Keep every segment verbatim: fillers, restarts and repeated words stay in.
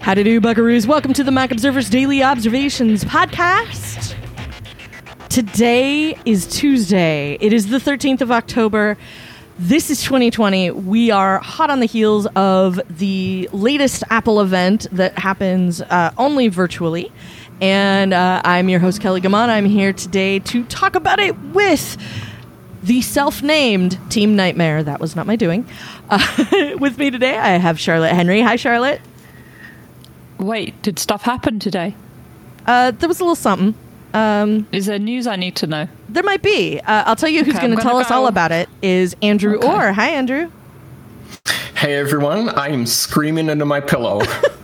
Howdy do, buckaroos. Welcome to the Mac Observer's Daily Observations podcast. Today is Tuesday. It is the thirteenth of October. This is twenty twenty. We are hot on the heels of the latest Apple event that happens uh, only virtually. And uh, I'm your host, Kelly Gammon. I'm here today to talk about it with the self-named Team Nightmare. That was not my doing. Uh, with me today, I have Charlotte Henry. Hi, Charlotte. Wait, did stuff happen today? Uh, there was a little something. Um, Is there news I need to know? There might be. Uh, I'll tell you who's Okay, going to tell go. us all about it is Andrew Okay. Orr. Hi, Andrew. Hey everyone, I am screaming into my pillow.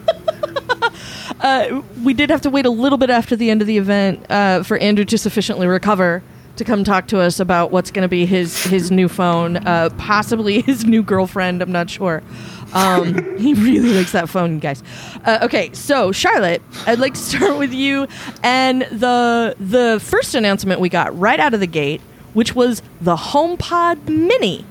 Uh, we did have to wait a little bit after the end of the event uh, for Andrew to sufficiently recover to come talk to us about what's going to be his, his new phone, uh, possibly his new girlfriend. I'm not sure. Um, he really likes that phone, guys. Uh, okay, so Charlotte, I'd like to start with you and the the first announcement we got right out of the gate, which was the HomePod Mini.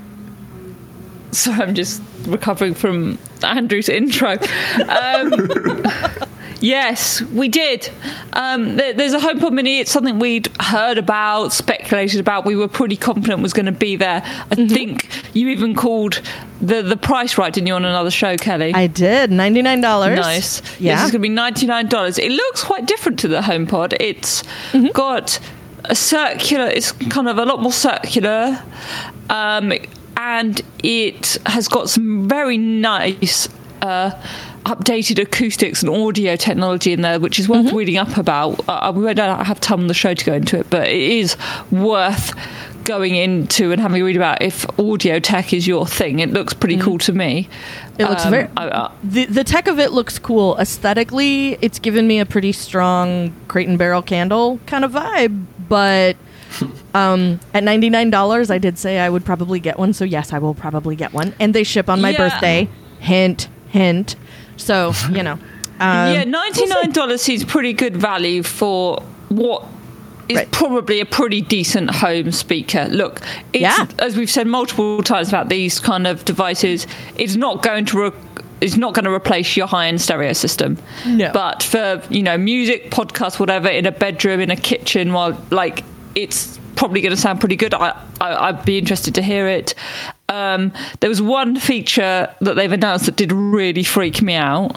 So I'm just recovering from Andrew's intro. Um, yes, we did. Um, there, there's a HomePod Mini. It's something we'd heard about, speculated about. We were pretty confident was going to be there. I mm-hmm. think you even called the, the price right, didn't you, on another show, Kelly? I did. ninety-nine dollars. Nice. Yeah. Yes, it's going to be ninety-nine dollars. It looks quite different to the HomePod. It's mm-hmm. got a circular, it's kind of a lot more circular. Um, and it has got some very nice uh, updated acoustics and audio technology in there, which is worth mm-hmm. reading up about. Uh, we don't have time on the show to go into it, but it is worth going into and having a read about if audio tech is your thing. It looks pretty mm-hmm. cool to me. It looks um, very... I, uh, the, the tech of it looks cool. Aesthetically, it's given me a pretty strong Crate and Barrel candle kind of vibe, but... Um, at ninety-nine dollars, I did say I would probably get one, so yes, I will probably get one. And they ship on my yeah. birthday. Hint, hint. So, you know. Um, yeah, ninety-nine dollars we'll seems pretty good value for what is right. probably a pretty decent home speaker. Look, it's, yeah. as we've said multiple times about these kind of devices, it's not going to... Re- It's not going to replace your high-end stereo system. No. But for, you know, music, podcasts, whatever, in a bedroom, in a kitchen, while, like... it's probably going to sound pretty good. I, I, I'd be interested to hear it. Um, there was one feature that they've announced that did really freak me out.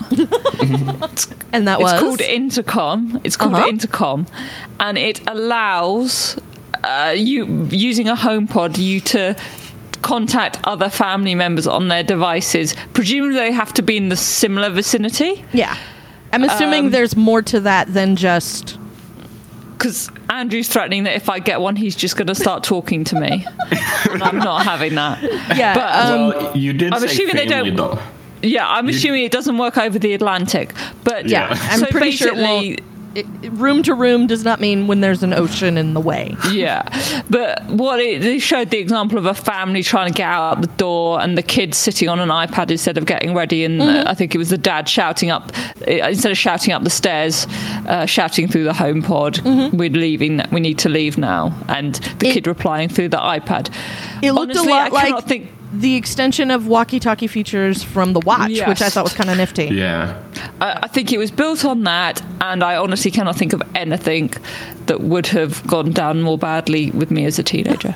And that was? It's called Intercom. It's called uh-huh. Intercom. And it allows uh, you, using a HomePod, you to contact other family members on their devices. Presumably they have to be in the similar vicinity. Yeah. I'm assuming um, there's more to that than just... Because Andrew's threatening that if I get one, he's just going to start talking to me. And I'm not having that. Yeah. But, um, well, you did I'm say assuming family, they don't, though. Yeah, I'm you, assuming it doesn't work over the Atlantic. But yeah, yeah. I'm so pretty sure it won't. It, room to room does not mean when there's an ocean in the way. Yeah, but what it, they showed the example of a family trying to get out the door and the kids sitting on an iPad instead of getting ready, and mm-hmm. uh, I think it was the dad shouting up instead of shouting up the stairs, uh, shouting through the HomePod, mm-hmm. "We're leaving. We need to leave now," and the it, kid replying through the iPad. It looked Honestly, a lot I like think the extension of walkie-talkie features from the watch, yes. which I thought was kind of nifty. Yeah. I, I think it was built on that, and I honestly cannot think of anything that would have gone down more badly with me as a teenager.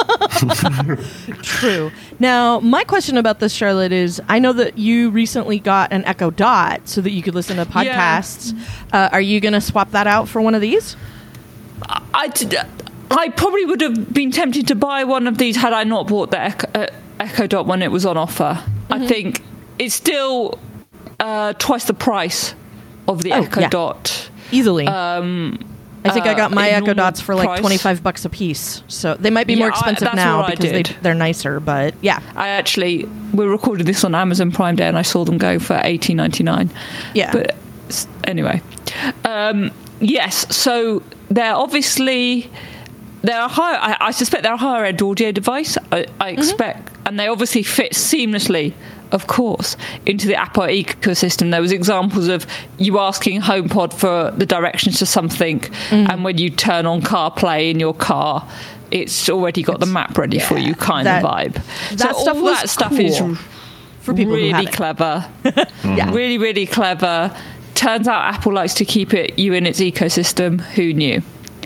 True. Now, my question about this, Charlotte, is I know that you recently got an Echo Dot so that you could listen to podcasts. Yeah. Uh, are you going to swap that out for one of these? I, I, did, I probably would have been tempted to buy one of these had I not bought the Echo, uh, Echo Dot when it was on offer. Mm-hmm. I think it's still uh, twice the price of the oh, Echo yeah. Dot. Easily. Um, I think uh, I got my Echo Dots for like price. twenty-five bucks a piece. So they might be yeah, more expensive I, now because they, they're nicer, but yeah. I actually, we recorded this on Amazon Prime Day and I saw them go for eighteen ninety-nine. Yeah. But anyway. Um, yes, so they're obviously... They're a higher, I, I suspect they're a higher end audio device, I, I expect, mm-hmm. and they obviously fit seamlessly, of course, into the Apple ecosystem. There was examples of you asking HomePod for the directions to something, mm-hmm. and when you turn on CarPlay in your car, it's already got it's, the map ready yeah, for you kind that, of vibe. That so stuff all was that stuff cool is for people really who have it. clever. Yeah. Really, really clever. turns out Apple likes to keep it you in its ecosystem. Who knew?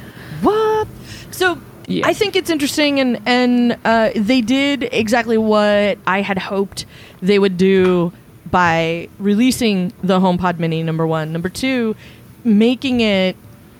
What? So yeah. I think it's interesting, and and uh, they did exactly what I had hoped they would do by releasing the HomePod Mini. Number one, number two, making it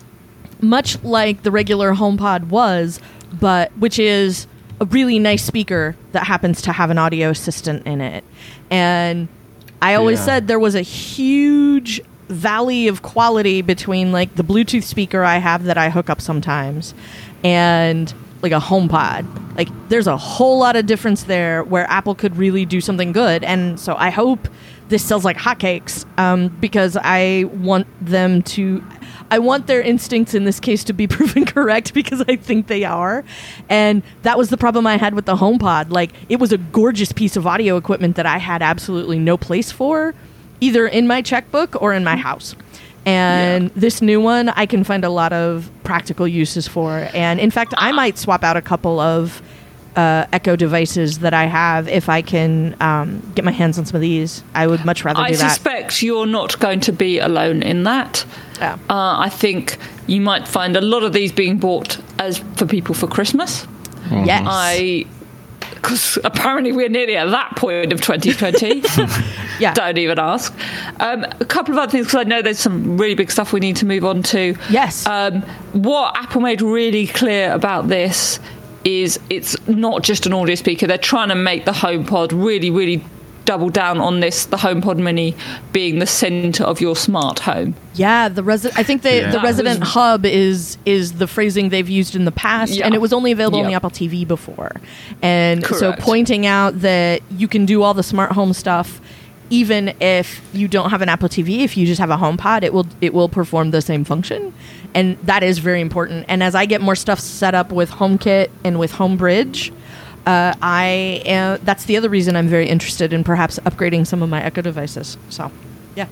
much like the regular HomePod was, but which is a really nice speaker that happens to have an audio assistant in it. And I always yeah. said there was a huge valley of quality between like the Bluetooth speaker I have that I hook up sometimes and like a HomePod. Like there's a whole lot of difference there where Apple could really do something good. And so I hope this sells like hotcakes, um, because I want them to, I want their instincts in this case to be proven correct, because I think they are. And that was the problem I had with the HomePod. Like, it was a gorgeous piece of audio equipment that I had absolutely no place for, either in my checkbook or in my house. And yeah. this new one, I can find a lot of practical uses for. And in fact, I might swap out a couple of uh, Echo devices that I have if I can um, get my hands on some of these. I would much rather I do that. I suspect you're not going to be alone in that. Yeah. Uh, I think you might find a lot of these being bought as for people for Christmas. Mm-hmm. Yes. I, because apparently we're nearly at that point of twenty twenty. Yeah. Don't even ask. Um, a couple of other things, because I know there's some really big stuff we need to move on to. Yes. Um, what Apple made really clear about this is it's not just an audio speaker. They're trying to make the HomePod really, really double down on this, the HomePod Mini being the centre of your smart home. Yeah, the resi- I think they, yeah. the resident was, hub is is the phrasing they've used in the past, yeah. and it was only available yeah. on the Apple T V before. And Correct. So pointing out that you can do all the smart home stuff even if you don't have an Apple T V, if you just have a HomePod, it will it will perform the same function. And that is very important. And as I get more stuff set up with HomeKit and with HomeBridge, uh, I am, that's the other reason I'm very interested in perhaps upgrading some of my Echo devices. So, yeah.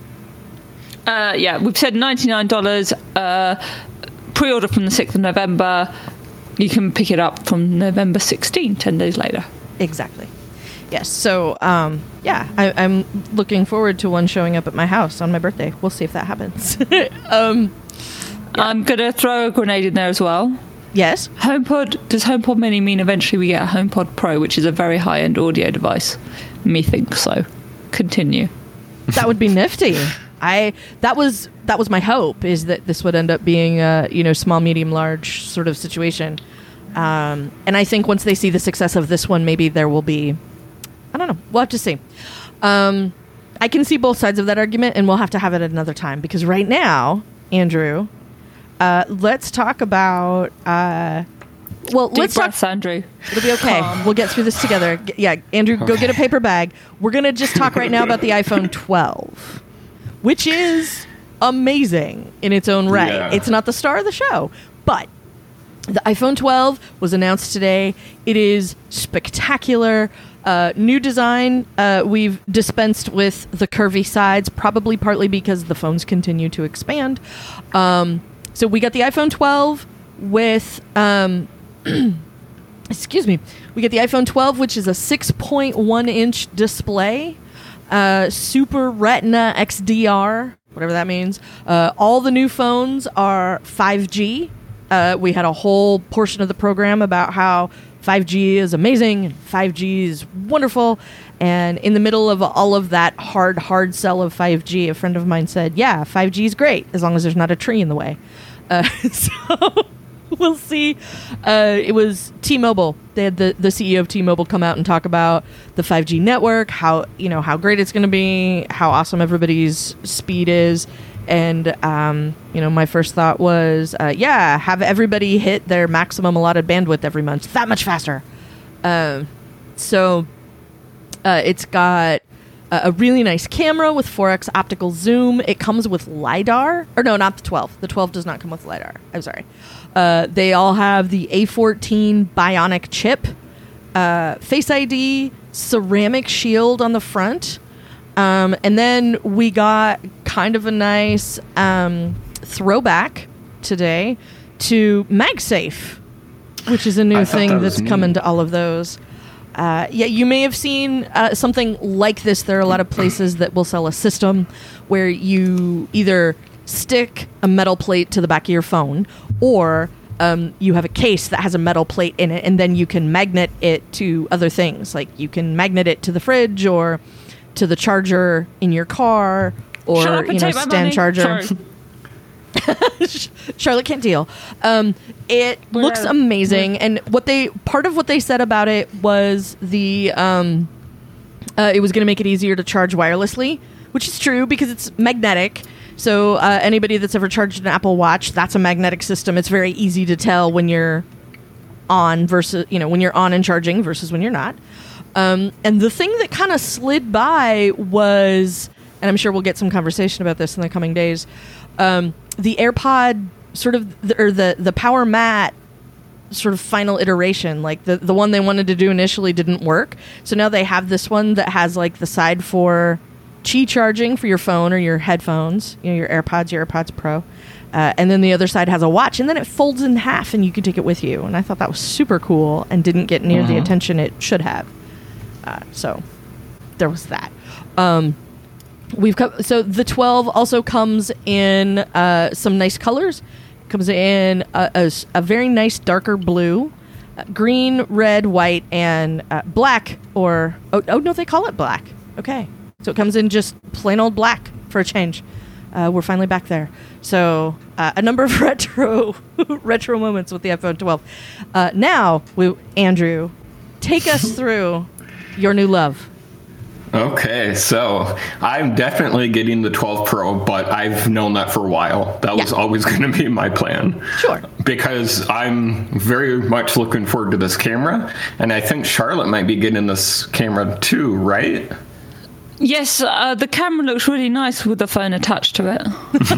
Uh, yeah, we've said ninety-nine dollars. Uh, pre-order from the sixth of November. You can pick it up from November sixteenth, ten days later. Exactly. Yes. So, um, yeah, I, I'm looking forward to one showing up at my house on my birthday. We'll see if that happens. um, yeah. I'm going to throw a grenade in there as well. Yes. HomePod, does HomePod Mini mean eventually we get a HomePod Pro, which is a very high-end audio device? Me think so. Continue. That would be nifty. I that was that was my hope, is that this would end up being a, you know, small, medium, large sort of situation. Um, and I think once they see the success of this one, maybe there will be, I don't know, we'll have to see. Um, I can see both sides of that argument, and we'll have to have it at another time, because right now, Andrew, uh, let's talk about. Uh, well, Deep let's breaths, talk. Andrew. It'll be okay. Um. We'll get through this together. G- yeah, Andrew, go get a paper bag. We're gonna just talk right now about the iPhone twelve, which is amazing in its own right. Yeah. It's not the star of the show, but the iPhone twelve was announced today. It is spectacular. Uh, new design. Uh, we've dispensed with the curvy sides, probably partly because the phones continue to expand. Um, so we got the iPhone twelve with, um, excuse me, we get the iPhone twelve, which is a six point one inch display, uh, Super Retina X D R, whatever that means. Uh, all the new phones are five G. Uh, we had a whole portion of the program about how five G is amazing and five G is wonderful. And in the middle of all of that hard, hard sell of five G, a friend of mine said, yeah, five G is great as long as there's not a tree in the way. Uh, so we'll see. Uh, it was T-Mobile. They had the, the C E O of T-Mobile come out and talk about the five G network, how, you know, how great it's going to be, how awesome everybody's speed is. And, um, you know, my first thought was, uh, yeah, have everybody hit their maximum allotted bandwidth every month. That much faster. Uh, so uh, it's got a, a really nice camera with four X optical zoom. It comes with LiDAR. Or no, not the twelve. The twelve does not come with LiDAR. I'm sorry. Uh, they all have the A fourteen Bionic chip, uh, Face I D, ceramic shield on the front. Um, and then we got kind of a nice um, throwback today to MagSafe, which is a new thing that that's neat. Coming to all of those. Uh, yeah, you may have seen uh, something like this. There are a lot of places that will sell a system where you either stick a metal plate to the back of your phone, or um, you have a case that has a metal plate in it, and then you can magnet it to other things. Like you can magnet it to the fridge or to the charger in your car, or Shut up and you know, take my stand money. charger. Sorry. Charlotte can't deal. Um, it Well, looks amazing, and what they part of what they said about it was the um, uh, it was going to make it easier to charge wirelessly, which is true because it's magnetic. So uh, anybody that's ever charged an Apple Watch, that's a magnetic system. It's very easy to tell when you're on versus you know when you're on and charging versus when you're not. Um, and the thing that kind of slid by was, and I'm sure we'll get some conversation about this in the coming days. Um, the AirPod sort of, the, or the, the Power Mat sort of final iteration, like the, the one they wanted to do initially didn't work. So now they have this one that has like the side for Qi charging for your phone or your headphones, you know, your AirPods, your AirPods Pro. Uh, and then the other side has a watch, and then it folds in half and you can take it with you. And I thought that was super cool and didn't get near Mm-hmm. the attention it should have. Uh, so there was that. Um, We've co- so the twelve also comes in uh, some nice colors. Comes in a, a s- a very nice darker blue, uh, green, red, white, and uh, black. Or oh, oh no, they call it black. Okay, so it comes in just plain old black for a change. Uh, we're finally back there. So uh, a number of retro retro moments with the iPhone twelve. Uh, now, we, Andrew, take us through your new love. Okay, so I'm definitely getting the twelve Pro, but I've known that for a while. That was Yeah. always going to be my plan. Sure. Because I'm very much looking forward to this camera, and I think Charlotte might be getting this camera too, right? Yes, uh, the camera looks really nice with the phone attached to it.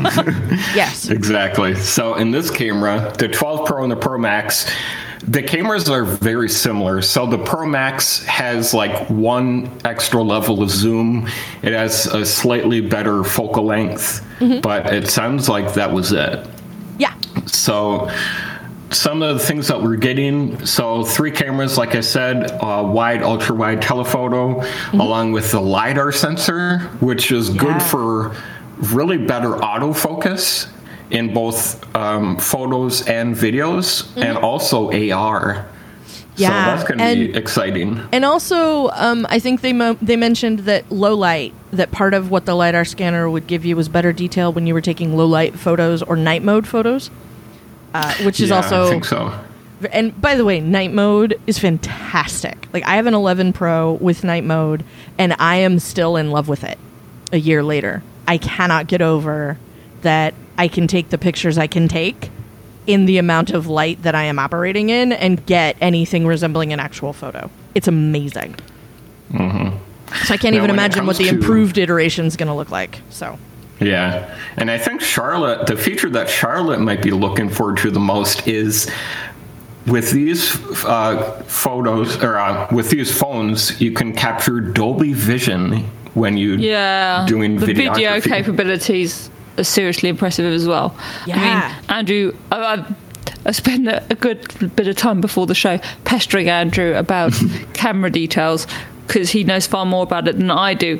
Yes. Exactly. So in this camera, the twelve Pro and the Pro Max, the cameras are very similar. So the Pro Max has like one extra level of zoom. It has a slightly better focal length, Mm-hmm. but it sounds like that was it. Yeah. So some of the things that we're getting, so three cameras, like I said, uh, wide, ultra wide telephoto, mm-hmm. along with the LiDAR sensor, which is Yeah. good for really better autofocus in both um, photos and videos, mm-hmm. and also A R. Yeah, So that's going to and- be exciting. And also, um, I think they mo- they mentioned that low light, that part of what the LiDAR scanner would give you was better detail when you were taking low light photos or night mode photos, uh, which is yeah, also. I think so. And by the way, night mode is fantastic. Like I have an eleven Pro with night mode, and I am still in love with it. A year later, I cannot get over that I can take the pictures I can take in the amount of light that I am operating in and get anything resembling an actual photo. It's amazing. Mm-hmm. So I can't Now, even when it imagine what comes the to- improved iteration is going to look like. So Yeah, and I think Charlotte, the feature that Charlotte might be looking forward to the most is with these uh, photos, or uh, with these phones, you can capture Dolby Vision when you Yeah, doing the video videography. capabilities are seriously impressive as well. Yeah. I mean, Andrew, I, I, I spent a, a good bit of time before the show pestering Andrew about camera details because he knows far more about it than I do.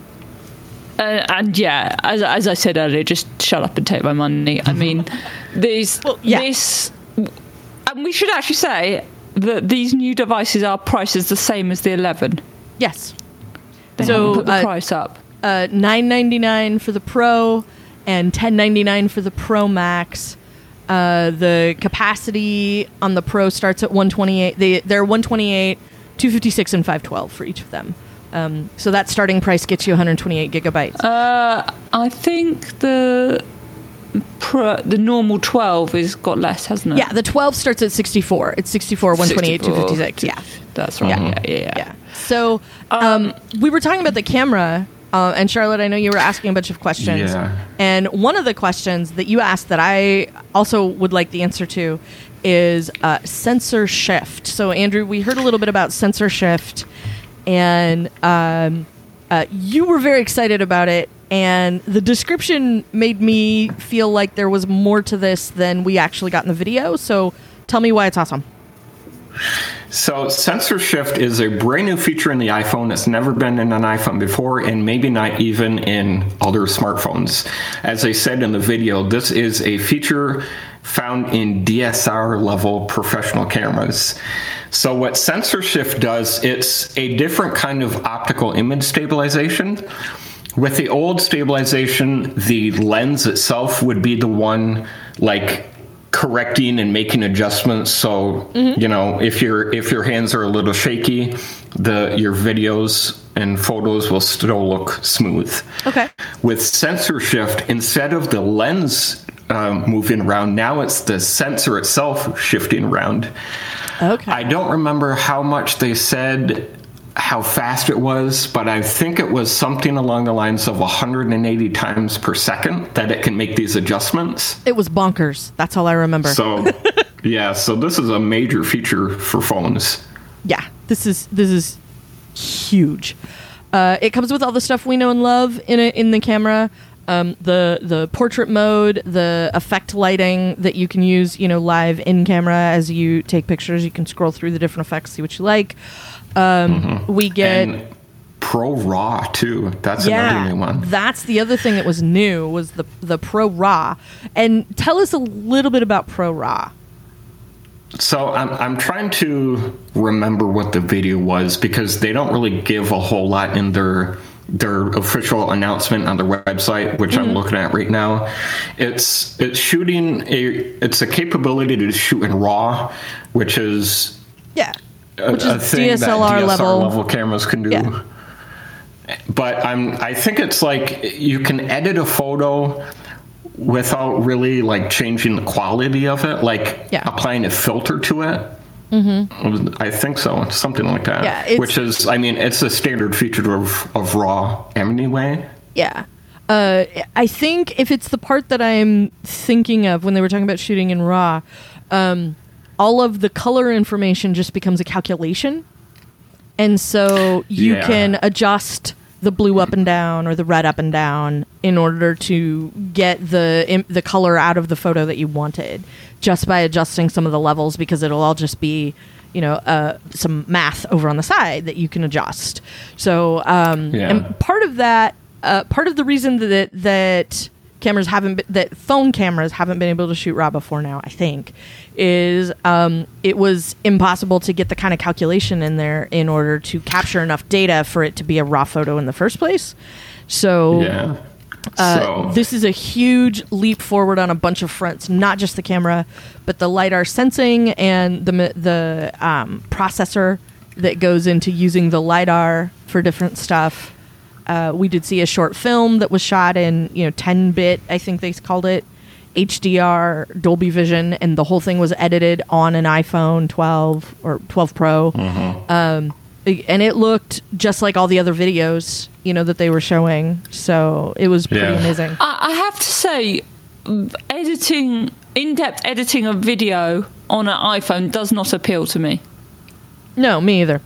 Uh, and yeah, as, as I said earlier, just shut up and take my money. I mean, these Well, yeah. this, and we should actually say that these new devices are prices the same as the eleven. yes, They So, haven't put the uh, price up. uh, nine ninety-nine for the Pro and ten ninety-nine for the Pro Max. Uh, the capacity on the Pro starts at one twenty-eight. They they're one twenty-eight, two fifty-six, and five twelve for each of them. Um, so that starting price gets you one hundred twenty-eight gigabytes. Uh, I think the pro, the normal twelve is got less, hasn't it? yeah, the twelve starts at sixty-four. It's sixty-four, one twenty-eight, two fifty-six. Yeah. That's right. Yeah. Yeah, yeah, yeah. Yeah. So um, we were talking about the camera, uh, and Charlotte, I know you were asking a bunch of questions. Yeah. And one of the questions that you asked that I also would like the answer to is uh, sensor shift. So, Andrew, we heard a little bit about sensor shift, and um, uh, you were very excited about it. And the description made me feel like there was more to this than we actually got in the video. So, tell me why it's awesome. So sensor shift is a brand new feature in the iPhone. It's never been in an iPhone before, and maybe not even in other smartphones. As I said in the video, this is a feature found in D S L R level professional cameras. So what sensor shift does, it's a different kind of optical image stabilization. With the old stabilization, the lens itself would be the one like correcting and making adjustments. So, mm-hmm. you know, if your if your hands are a little shaky, the your videos and photos will still look smooth. Okay. With sensor shift, instead of the lens um, moving around, now it's the sensor itself shifting around. Okay. I don't remember how much they said, how fast it was, but I think it was something along the lines of one hundred eighty times per second that it can make these adjustments. It was bonkers. That's all I remember. So, yeah, so this is a major feature for phones. Yeah, this is this is huge. Uh, it comes with all the stuff we know and love in it in the camera. Um, the the portrait mode, the effect lighting that you can use, you know, live in camera as you take pictures. You can scroll through the different effects, see what you like. Um, mm-hmm. We get and Pro RAW too. That's yeah, another new one. That's the other thing that was new was the the Pro RAW. And tell us a little bit about Pro RAW. So I'm I'm trying to remember what the video was because they don't really give a whole lot in their their official announcement on their website, which mm-hmm. I'm looking at right now. It's it's shooting a it's a capability to shoot in RAW, which is yeah. A, Which a is thing D S L R that D S L R level. level cameras can do. Yeah. But I'm I think it's like you can edit a photo without really like changing the quality of it, like yeah. applying a filter to it. Mm-hmm. I think so, something like that. Yeah, which is, I mean, it's a standard feature of of RAW anyway. Yeah. Uh, I think if it's the part that I'm thinking of when they were talking about shooting in RAW, um, all of the color information just becomes a calculation. And so you yeah. can adjust the blue up and down or the red up and down in order to get the the color out of the photo that you wanted just by adjusting some of the levels, because it'll all just be, you know, uh, some math over on the side that you can adjust. So, um, yeah. and part of that, uh, part of the reason that that cameras haven't been, that phone cameras haven't been able to shoot RAW before now, I think, is um, it was impossible to get the kind of calculation in there in order to capture enough data for it to be a RAW photo in the first place. So, yeah. uh, so. this is a huge leap forward on a bunch of fronts, not just the camera, but the LiDAR sensing and the the um, processor that goes into using the LiDAR for different stuff. Uh, we did see a short film that was shot in, you know, ten bit, I think they called it, H D R, Dolby Vision, and the whole thing was edited on an iPhone twelve or twelve Pro. Mm-hmm. Um, and it looked just like all the other videos, you know, that they were showing. So it was pretty yeah. amazing. I, I have to say, editing, in-depth editing of video on an iPhone does not appeal to me. No, me either.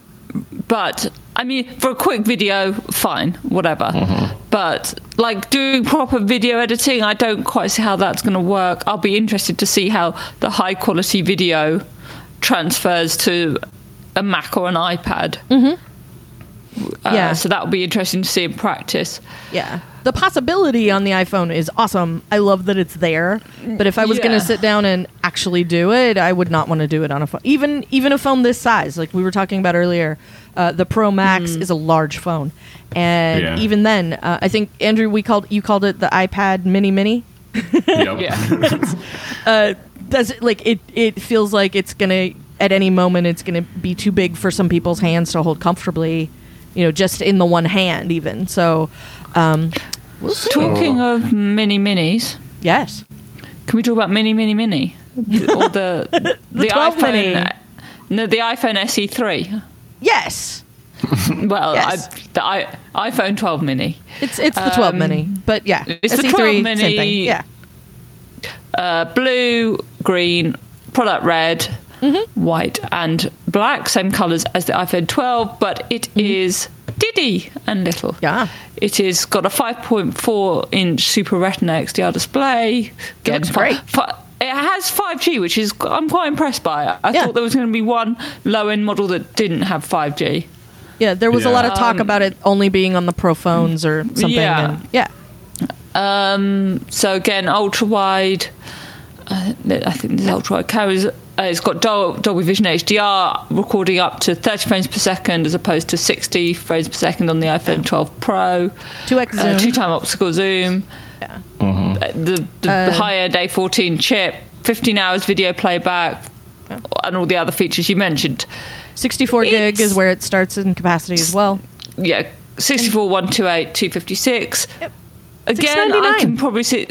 But, I mean, for a quick video, fine, whatever. Mm-hmm. But, like, doing proper video editing, I don't quite see how that's going to work. I'll be interested to see how the high-quality video transfers to a Mac or an iPad. Mm-hmm. Uh, yeah. So that will be interesting to see in practice. Yeah. The possibility on the iPhone is awesome. I love that it's there. But if I was Yeah. going to sit down and actually do it, I would not want to do it on a phone. Even even a phone this size, like we were talking about earlier, uh, the Pro Max mm. is a large phone. And yeah. even then, uh, I think, Andrew, we called you called it the iPad Mini Mini. Yep. Yeah. uh, does it, like it, it feels like it's going to, at any moment, it's going to be too big for some people's hands to hold comfortably, you know, just in the one hand even. So, um, we'll see. Talking of mini minis, yes. can we talk about mini mini mini or the the, the twelve iPhone? mini. No, the iPhone S E three. Yes. Well, Yes. I, the I, iPhone twelve mini. It's it's the twelve Um, mini, but yeah, it's the S E three, twelve mini. Same thing. Yeah. Uh, blue, green, product red, mm-hmm. white, and black. Same colours as the iPhone twelve, but it mm-hmm. is diddy and little. Yeah. It has got a five point four inch Super Retina X D R display. It looks great. Fi- it it has five G, which is I'm quite impressed by. I Yeah. thought there was going to be one low-end model that didn't have five G. Yeah, there was a Yeah. lot of talk Um, about it only being on the Pro phones or something. Yeah. And yeah. Um, so again, ultra wide. Uh, I think this ultra wide cameras. Uh, it's got Dol- Dolby Vision H D R recording up to thirty frames per second, as opposed to sixty frames per second on the iPhone twelve Pro. two X zoom. Uh, two-time optical zoom. Yeah. Uh, The, the Uh, high-end A fourteen chip. fifteen hours video playback, and all the other features you mentioned. sixty-four gig It's- is where it starts in capacity as well. Yeah, sixty-four, one twenty-eight, two fifty-six. Yep. Again, I six ninety-nine. can probably see.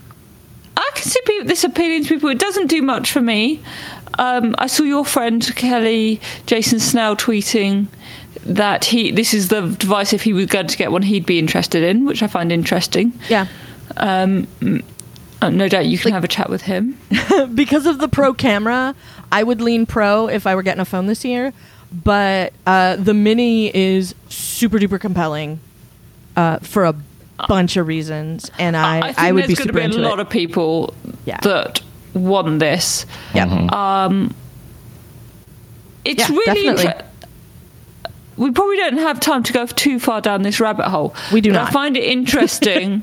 I can see people, this appealing to people. It doesn't do much for me. Um, I saw your friend Kelly, Jason Snell, tweeting that he this is the device, if he was going to get one, he'd be interested in, which I find interesting. Yeah. Um, uh, no doubt you can have a chat with him. Because of the Pro camera, I would lean Pro if I were getting a phone this year. But uh, the Mini is super duper compelling uh, for a bunch of reasons, and I, I, think I would there's be going to super be a into lot it. of people Yeah. that want this. Yeah. Um, it's Yeah, really definitely. inter- we probably don't have time to go too far down this rabbit hole. We do but not. I find it interesting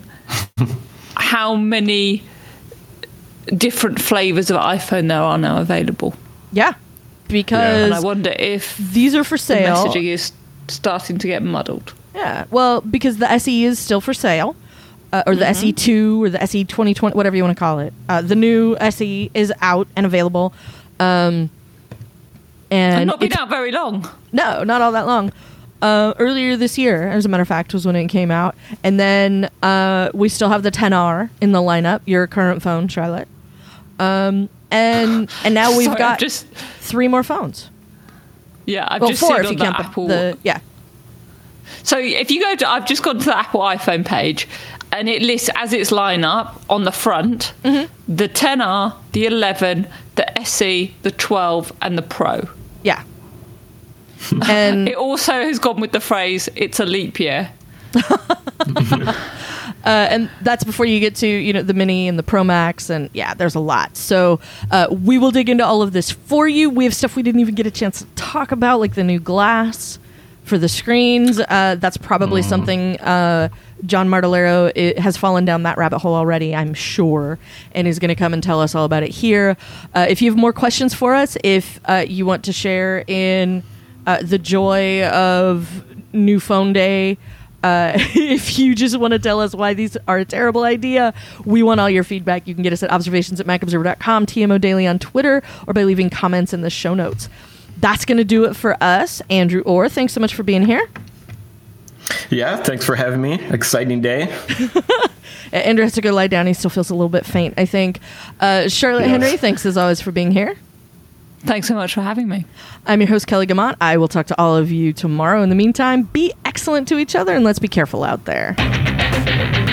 how many different flavors of iPhone there are now available. Yeah, because And I wonder if these are for the sale. messaging is starting to get muddled. Yeah, well, because the S E is still for sale, uh, or the S E two, or the S E twenty twenty, whatever you want to call it. Uh, the new S E is out and available. Um, and And not been it's- out very long. No, not all that long. Uh, earlier this year, as a matter of fact, was when it came out. And then uh, we still have the ten R in the lineup, your current phone, Charlotte. Um, and and now we've Sorry, got I've just three more phones. yeah, I've Well, just four seen if on you the count Apple. the, the yeah. So if you go to, I've just gone to the Apple iPhone page, and it lists as its lineup on the front Mm-hmm. the ten R, the eleven, the S E, the twelve, and the Pro. Yeah. And It also has gone with the phrase "It's a leap year." uh, and that's before you get to, you know, the Mini and the Pro Max, and yeah, there's a lot. So uh, we will dig into all of this for you. We have stuff we didn't even get a chance to talk about, like the new glass for the screens. Uh, that's probably something uh, John Martellero i- has fallen down that rabbit hole already, I'm sure, and is going to come and tell us all about it here. Uh, if you have more questions for us, if uh, you want to share in uh, the joy of new phone day, uh, if you just want to tell us why these are a terrible idea, we want all your feedback. You can get us at observations at mac observer dot com, T M O Daily on Twitter, or by leaving comments in the show notes. That's going to do it for us. Andrew Orr, thanks so much for being here. Yeah, thanks for having me. Exciting day. Uh, Andrew has to go lie down. He still feels a little bit faint, I think. Uh, Charlotte Yes. Henry, thanks as always for being here. Thanks so much for having me. I'm your host, Kelly Gamont. I will talk to all of you tomorrow. In the meantime, be excellent to each other, and let's be careful out there.